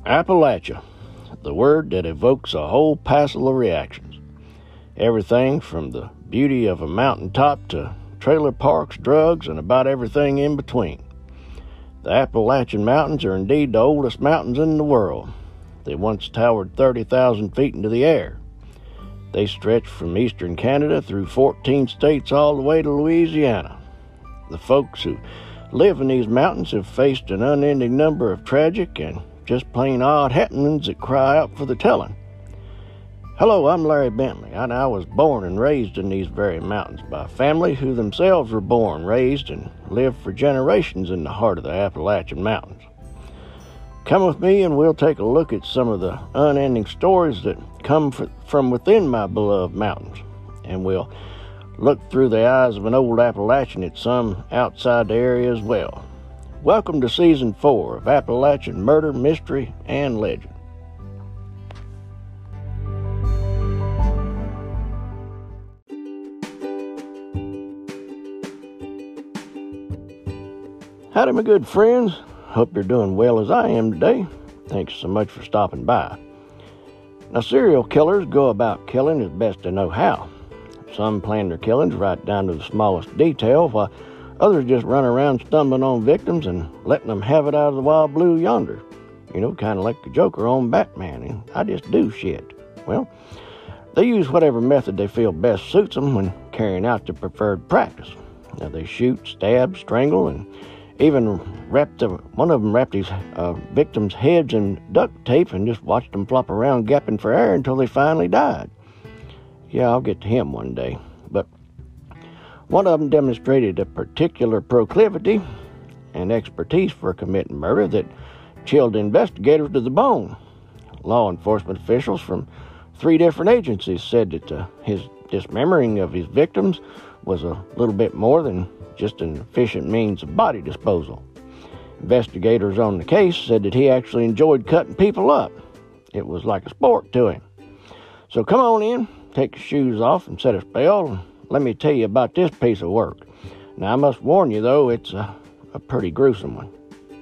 Appalachia, the word that evokes a whole passel of reactions. Everything from the beauty of a mountaintop to trailer parks, drugs, and about everything in between. The Appalachian Mountains are indeed the oldest mountains in the world. They once towered 30,000 feet into the air. They stretch from eastern Canada through 14 states all the way to Louisiana. The folks who live in these mountains have faced an unending number of tragic and just plain odd happenings that cry out for the telling. Hello, I'm Larry Bentley, and I was born and raised in these very mountains by a family who themselves were born, raised, and lived for generations in the heart of the Appalachian Mountains. Come with me and we'll take a look at some of the unending stories that come from within my beloved mountains, and we'll look through the eyes of an old Appalachian at some outside the area as well. Welcome to Season 4 of Appalachian Murder, Mystery, and Legend. Howdy, my good friends. Hope you're doing well as I am today. Thanks so much for stopping by. Now, serial killers go about killing as best they know how. Some plan their killings right down to the smallest detail, while others just run around stumbling on victims and letting them have it out of the wild blue yonder. You know, kind of like the Joker on Batman, and I just do shit. Well, they use whatever method they feel best suits them when carrying out their preferred practice. Now, they shoot, stab, strangle, and even one of them wrapped his victims' heads in duct tape and just watched them flop around gapping for air until they finally died. Yeah, I'll get to him one day. But one of them demonstrated a particular proclivity and expertise for committing murder that chilled investigators to the bone. Law enforcement officials from 3 different agencies said that his dismembering of his victims was a little bit more than just an efficient means of body disposal. Investigators on the case said that he actually enjoyed cutting people up. It was like a sport to him. So come on in, take your shoes off and set a spell, and let me tell you about this piece of work. Now, I must warn you, though, it's a pretty gruesome one.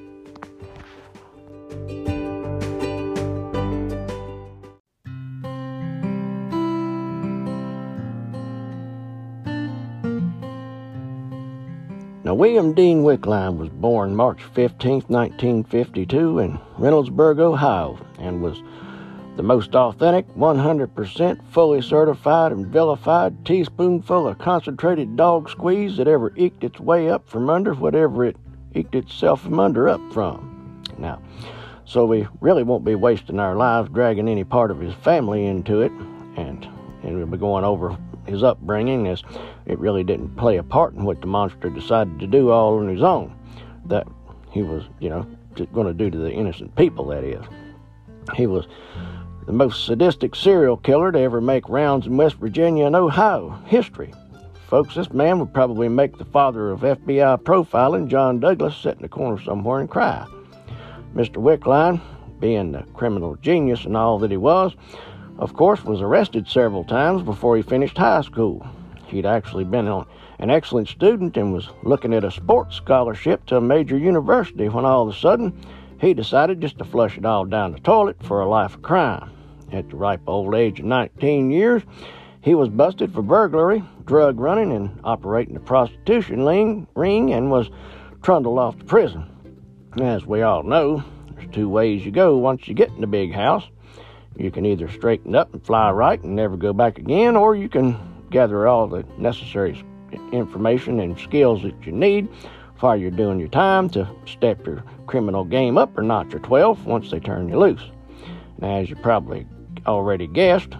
Now, William Dean Wickline was born March 15, 1952 in Reynoldsburg, Ohio, and was the most authentic, 100% fully certified and vilified teaspoonful of concentrated dog squeeze that ever eked its way up from under whatever it eked itself from under up from. Now, so we really won't be wasting our lives dragging any part of his family into it, and we'll be going over his upbringing, as it really didn't play a part in what the monster decided to do all on his own. That he was, going to do to the innocent people, that is. He was the most sadistic serial killer to ever make rounds in West Virginia and Ohio history. Folks, this man would probably make the father of FBI profiling, John Douglas, sit in the corner somewhere and cry. Mr. Wickline, being the criminal genius and all that he was, of course, was arrested several times before he finished high school. He'd actually been an excellent student and was looking at a sports scholarship to a major university when all of a sudden he decided just to flush it all down the toilet for a life of crime. At the ripe old age of 19 years, he was busted for burglary, drug running, and operating a prostitution ring and was trundled off to prison. As we all know, there's 2 ways you go once you get in the big house. You can either straighten up and fly right and never go back again, or you can gather all the necessary information and skills that you need while you're doing your time to step your criminal game up a notch or 12 once they turn you loose. Now, as you probably already guessed,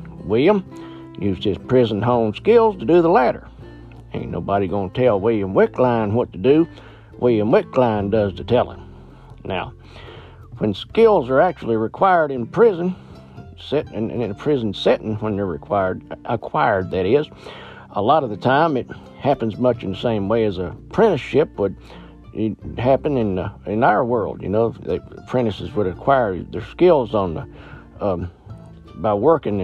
William used his prison-honed skills to do the latter. Ain't nobody gonna tell William Wickline what to do. William Wickline does the telling. Now, when skills are actually required in prison, in a prison setting, when they're acquired, that is, a lot of the time it happens much in the same way as an apprenticeship would happen in our world. The apprentices would acquire their skills by working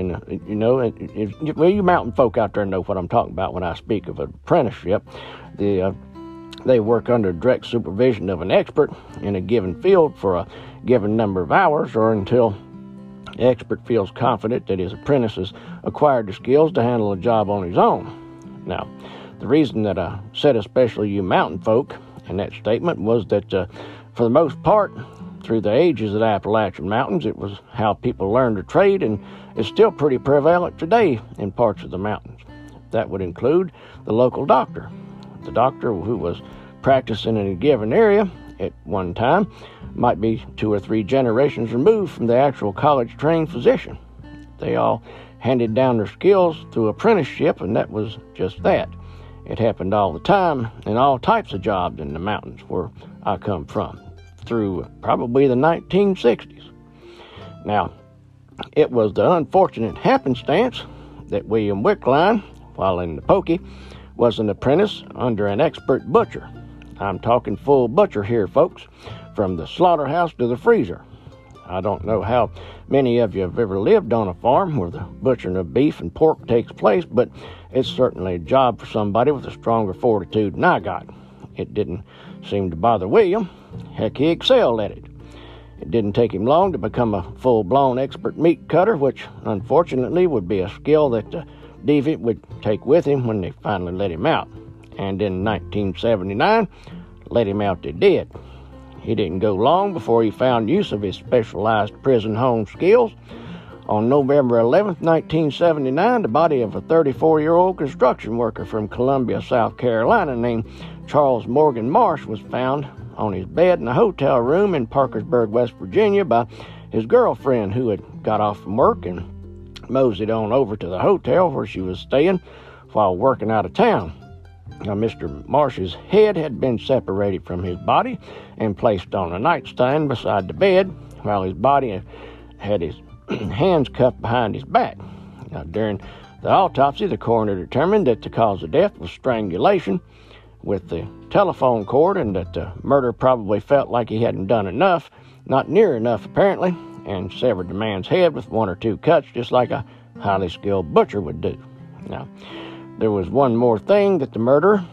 you mountain folk out there know what I'm talking about when I speak of an apprenticeship. The They work under direct supervision of an expert in a given field for a given number of hours or until the expert feels confident that his apprentice has acquired the skills to handle a job on his own. Now, the reason that I said especially you mountain folk in that statement was that for the most part, through the ages of the Appalachian Mountains, it was how people learned to trade, and it's still pretty prevalent today in parts of the mountains. That would include the local doctor. The doctor who was practicing in a given area at one time might be 2 or 3 generations removed from the actual college-trained physician. They all handed down their skills through apprenticeship, and that was just that. It happened all the time in all types of jobs in the mountains where I come from, through probably the 1960s. Now, it was the unfortunate happenstance that William Wickline, while in the Pokey, was an apprentice under an expert butcher. I'm talking full butcher here, folks, from the slaughterhouse to the freezer. I don't know how many of you have ever lived on a farm where the butchering of beef and pork takes place, but it's certainly a job for somebody with a stronger fortitude than I got. It didn't seem to bother William. Heck, he excelled at it. It didn't take him long to become a full-blown expert meat cutter, which unfortunately would be a skill that the deviant would take with him when they finally let him out. And in 1979, let him out they did. He didn't go long before he found use of his specialized prison home skills. On November 11, 1979, the body of a 34-year-old construction worker from Columbia, South Carolina, named Charles Morgan Marsh was found on his bed in a hotel room in Parkersburg, West Virginia, by his girlfriend, who had got off from work and moseyed on over to the hotel where she was staying while working out of town. Now, Mr. Marsh's head had been separated from his body and placed on a nightstand beside the bed, while his body had his hands cuffed behind his back. Now, during the autopsy, the coroner determined that the cause of death was strangulation with the telephone cord, and that the murderer probably felt like he hadn't done enough, not near enough apparently, and severed the man's head with 1 or 2 cuts, just like a highly skilled butcher would do. Now, there was one more thing that the murderer,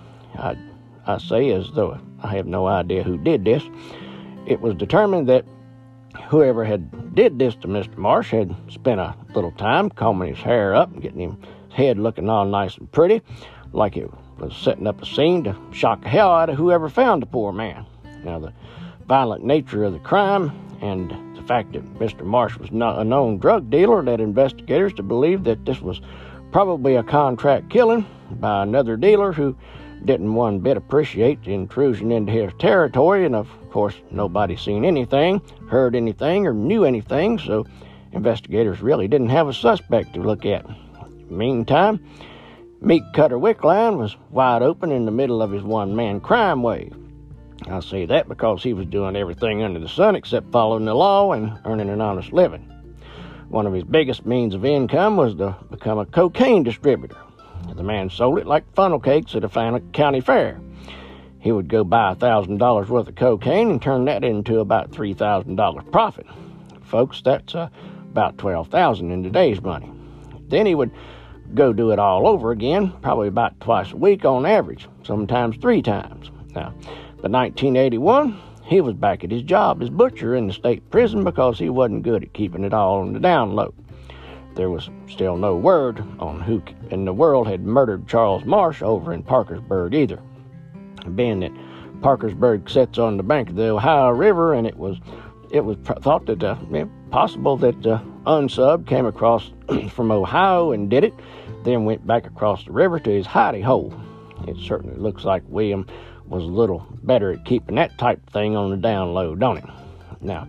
I say as though I have no idea who did this. It was determined that whoever had did this to Mr. Marsh had spent a little time combing his hair up and getting his head looking all nice and pretty, like it was setting up a scene to shock the hell out of whoever found the poor man. Now, the violent nature of the crime and the fact that Mr. Marsh was not a known drug dealer led investigators to believe that this was probably a contract killing by another dealer who didn't one bit appreciate the intrusion into his territory, and of course nobody seen anything, heard anything, or knew anything, so investigators really didn't have a suspect to look at. Meantime, Meat Cutter Wickline was wide open in the middle of his one-man crime wave. I say that because he was doing everything under the sun except following the law and earning an honest living. One of his biggest means of income was to become a cocaine distributor. The man sold it like funnel cakes at a county fair. He would go buy $1,000 worth of cocaine and turn that into about $3,000 profit. Folks, that's about $12,000 in today's money. Then he would go do it all over again, probably about twice a week on average, sometimes 3 times. Now, by 1981, he was back at his job as butcher in the state prison because he wasn't good at keeping it all on the down low. There was still no word on who in the world had murdered Charles Marsh over in Parkersburg either. Being that Parkersburg sits on the bank of the Ohio River, and it was thought that possible that Unsub came across from Ohio and did it, then went back across the river to his hidey hole. It certainly looks like William was a little better at keeping that type of thing on the down low, don't it? Now,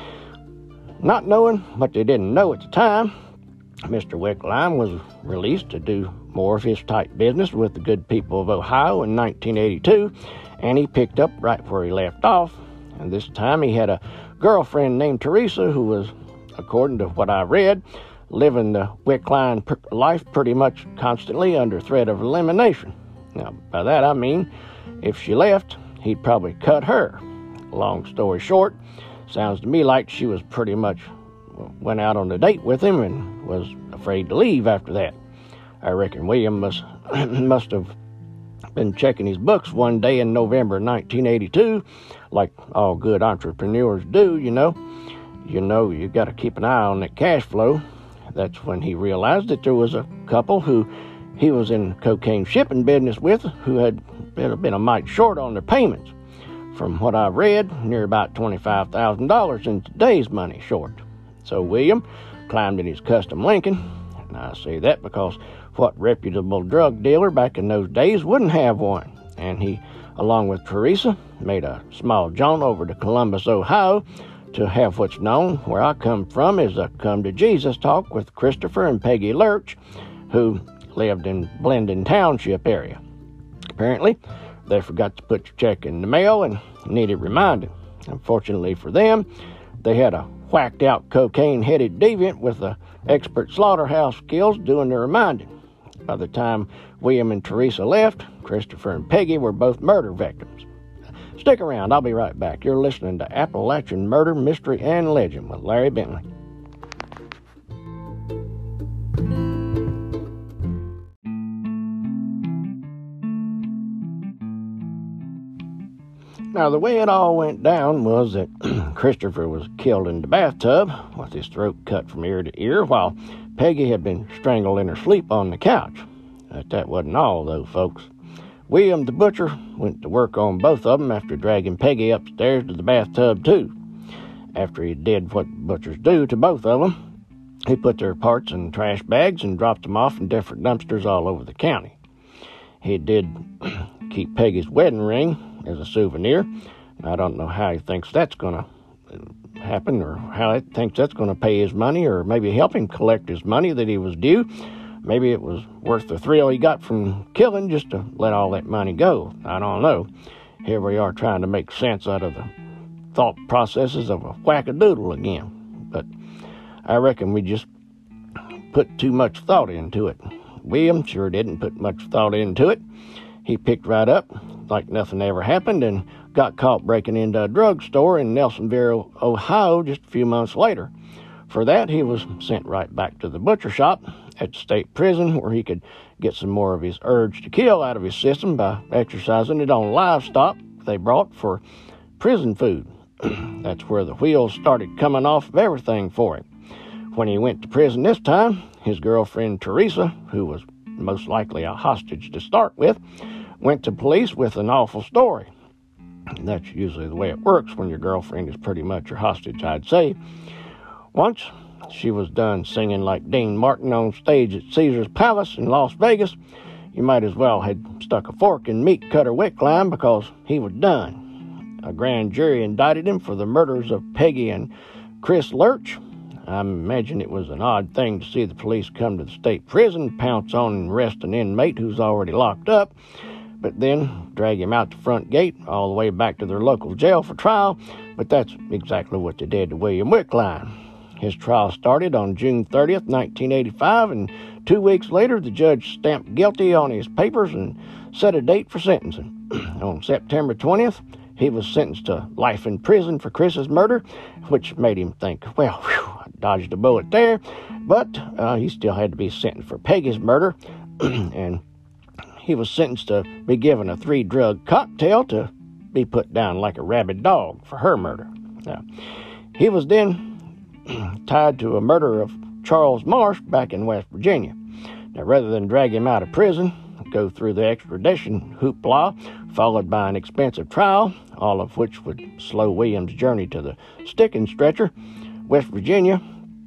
not knowing what they didn't know at the time, Mr. Wickline was released to do more of his type business with the good people of Ohio in 1982, and he picked up right where he left off. And this time he had a girlfriend named Teresa who was, according to what I read, living the Wickline life pretty much constantly under threat of elimination. Now, by that I mean, if she left, he'd probably cut her. Long story short, sounds to me like she was pretty much went out on a date with him and was afraid to leave after that. I reckon William must have been checking his books one day in November 1982, like all good entrepreneurs do, you know. You got to keep an eye on that cash flow. That's when he realized that there was a couple who he was in cocaine shipping business with who had been a mite short on their payments. From what I read, near about $25,000 in today's money short. So William climbed in his custom Lincoln, and I say that because what reputable drug dealer back in those days wouldn't have one? And he, along with Teresa, made a small jaunt over to Columbus, Ohio, to have what's known where I come from as a come to Jesus talk with Christopher and Peggy Lurch, who lived in Blendon Township area. Apparently, they forgot to put your check in the mail and needed reminding. Unfortunately for them, they had a whacked-out cocaine-headed deviant with the expert slaughterhouse skills doing the reminding. By the time William and Teresa left, Christopher and Peggy were both murder victims. Stick around, I'll be right back. You're listening to Appalachian Murder, Mystery, and Legend with Larry Bentley. Now, the way it all went down was that Christopher was killed in the bathtub with his throat cut from ear to ear, while Peggy had been strangled in her sleep on the couch. But that wasn't all, though, folks. William the butcher went to work on both of them after dragging Peggy upstairs to the bathtub, too. After he did what butchers do to both of them, he put their parts in trash bags and dropped them off in different dumpsters all over the county. He did keep Peggy's wedding ring as a souvenir. I don't know how he thinks that's going to happen, or how he thinks that's going to pay his money, or maybe help him collect his money that he was due. Maybe it was worth the thrill he got from killing just to let all that money go. I don't know. Here we are trying to make sense out of the thought processes of a wackadoodle again. But I reckon we just put too much thought into it. William sure didn't put much thought into it. He picked right up like nothing ever happened and got caught breaking into a drugstore in Nelsonville, Ohio just a few months later. For that, he was sent right back to the butcher shop at the state prison, where he could get some more of his urge to kill out of his system by exercising it on livestock they brought for prison food. That's where the wheels started coming off of everything for him. When he went to prison this time, his girlfriend Teresa, who was most likely a hostage to start with, went to police with an awful story. And that's usually the way it works when your girlfriend is pretty much your hostage, I'd say. Once she was done singing like Dean Martin on stage at Caesar's Palace in Las Vegas, you might as well had stuck a fork in Meat Cutter Wickline, because he was done. A grand jury indicted him for the murders of Peggy and Chris Lurch. I imagine it was an odd thing to see the police come to the state prison, pounce on and arrest an inmate who's already locked up, but then drag him out the front gate all the way back to their local jail for trial. But that's exactly what they did to William Wickline. His trial started on June 30th, 1985, and 2 weeks later, the judge stamped guilty on his papers and set a date for sentencing. On September 20th, he was sentenced to life in prison for Chris's murder, which made him think, well, I dodged a bullet there, but he still had to be sentenced for Peggy's murder, and he was sentenced to be given a 3-drug cocktail to be put down like a rabid dog for her murder. Now, he was then tied to a murder of Charles Marsh back in West Virginia. Now, rather than drag him out of prison, go through the extradition hoopla, followed by an expensive trial, all of which would slow William's journey to the sticking stretcher, West Virginia,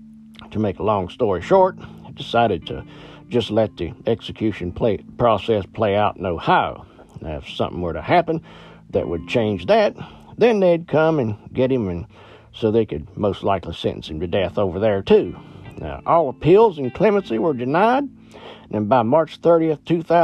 to make a long story short, decided to just let the execution process play out in Ohio. Now, if something were to happen that would change that, then they'd come and get him, and so they could most likely sentence him to death over there, too. Now, all appeals and clemency were denied, and by March 30th,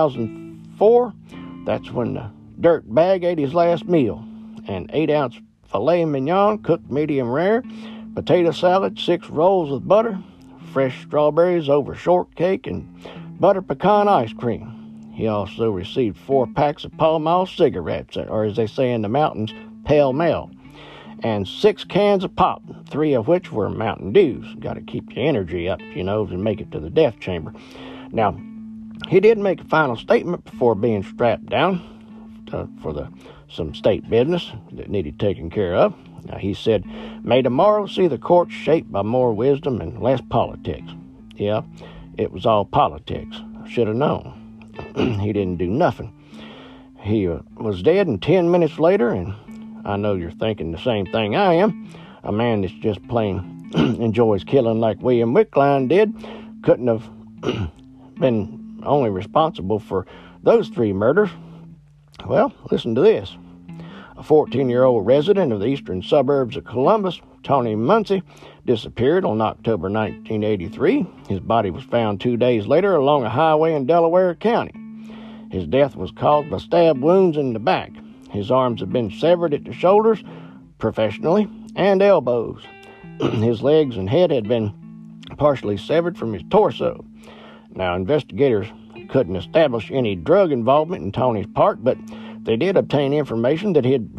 2004, that's when the dirt bag ate his last meal. An 8-ounce filet mignon, cooked medium rare, potato salad, 6 rolls of butter, fresh strawberries over shortcake, and butter pecan ice cream. He also received 4 packs of Pall Mall cigarettes, or as they say in the mountains, Pall Mall, and 6 cans of pop, 3 of which were Mountain Dews. Got to keep your energy up, and make it to the death chamber. Now, He did make a final statement before being strapped down for some state business that needed taken care of. Now, he said, "May tomorrow see the courts shaped by more wisdom and less politics." Yeah, it was all politics. I should have known. He didn't do nothing. He was dead, and 10 minutes later, and I know you're thinking the same thing I am, a man that's just plain enjoys killing like William Wickline did couldn't have been only responsible for those 3 murders. Well, listen to this. A 14-year-old resident of the eastern suburbs of Columbus, Tony Muncie, disappeared on October 1983. His body was found 2 days later along a highway in Delaware County. His death was caused by stab wounds in the back. His arms had been severed at the shoulders, professionally, and elbows. His legs and head had been partially severed from his torso. Now, investigators couldn't establish any drug involvement in Tony's part, but they did obtain information that he had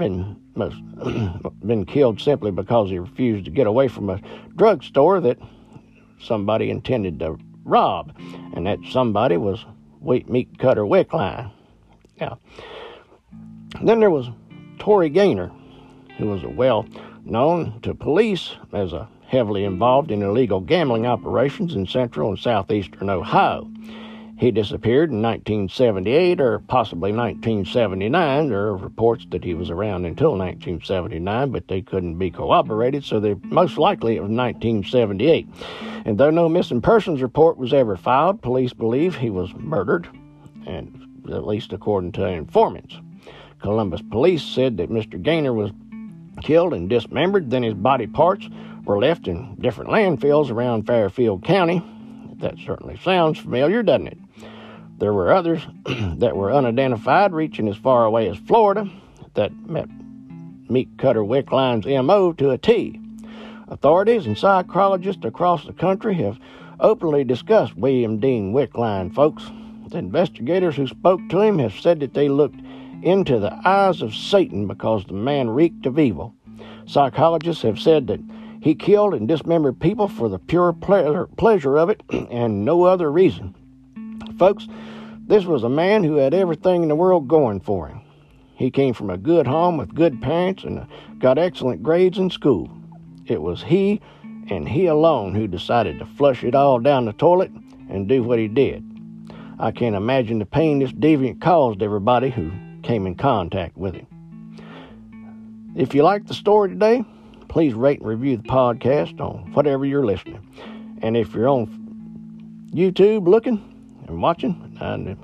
been killed simply because he refused to get away from a drugstore that somebody intended to rob, and that somebody was Meat Cutter Wickline. Now, then there was Tory Gaynor, who was well-known to police as a heavily involved in illegal gambling operations in central and southeastern Ohio. He disappeared in 1978 or possibly 1979. There are reports that he was around until 1979, but they couldn't be corroborated, so they most likely it was 1978. And though no missing persons report was ever filed, police believe he was murdered, and at least according to informants. Columbus police said that Mr. Gaynor was killed and dismembered, then his body parts were left in different landfills around Fairfield County. That certainly sounds familiar, doesn't it? There were others that were unidentified, reaching as far away as Florida, that met Meat Cutter Wickline's M.O. to a T. Authorities and psychologists across the country have openly discussed William Dean Wickline, folks. The investigators who spoke to him have said that they looked into the eyes of Satan because the man reeked of evil. Psychologists have said that he killed and dismembered people for the pure pleasure of it and no other reason. Folks, this was a man who had everything in the world going for him. He came from a good home with good parents and got excellent grades in school. It was he and he alone who decided to flush it all down the toilet and do what he did. I can't imagine the pain this deviant caused everybody who came in contact with him. If you like the story today, please rate and review the podcast on whatever you're listening. And if you're on YouTube looking and watching,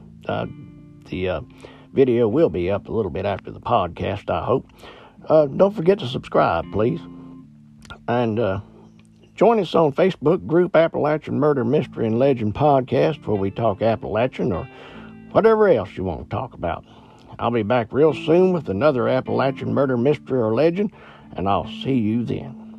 the video will be up a little bit after the podcast, I hope. Don't forget to subscribe, please. And join us on Facebook group Appalachian Murder, Mystery, and Legend Podcast, where we talk Appalachian or whatever else you want to talk about. I'll be back real soon with another Appalachian Murder, Mystery, or Legend, and I'll see you then.